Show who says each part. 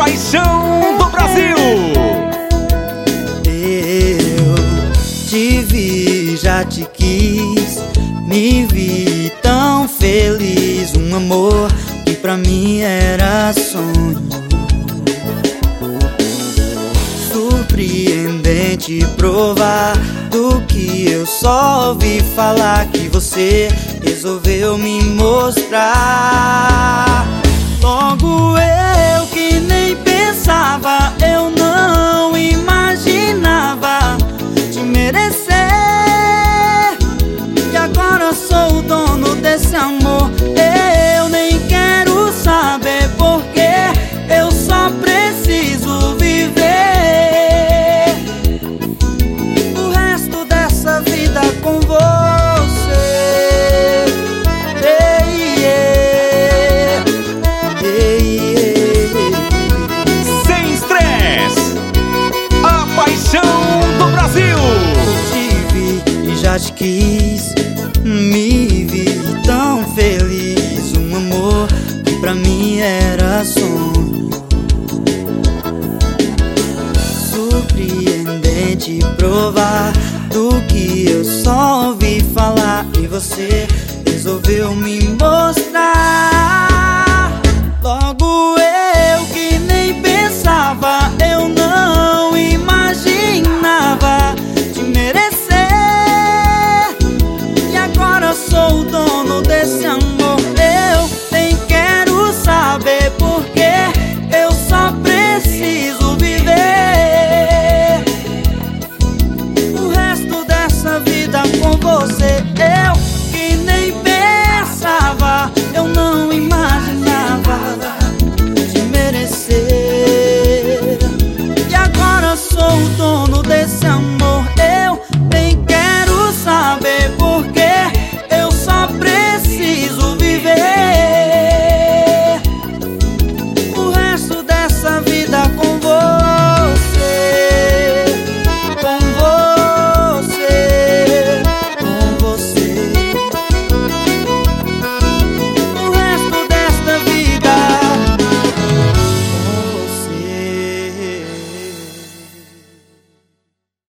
Speaker 1: paixão do Brasil.
Speaker 2: Eu te vi, já te quis, me vi tão feliz. Um amor que pra mim era sonho, surpreendente provar do que eu só ouvi falar, que você resolveu me mostrar. Logo eu que nem pensava, eu não imaginava te merecer, e agora eu sou o dono desse amor. Eu nem quero saber porque eu só preciso viver o resto dessa vida com você.
Speaker 1: Sem estresse, a paixão do Brasil.
Speaker 2: Te vi e já te quis, me vi tão feliz. Um amor que pra mim era sonho, surpreendente provar do que eu só ouvi falar, e você resolveu me mostrar. Logo eu que nem pensava, eu não imaginava te merecer, e agora eu sou o dono desse amor.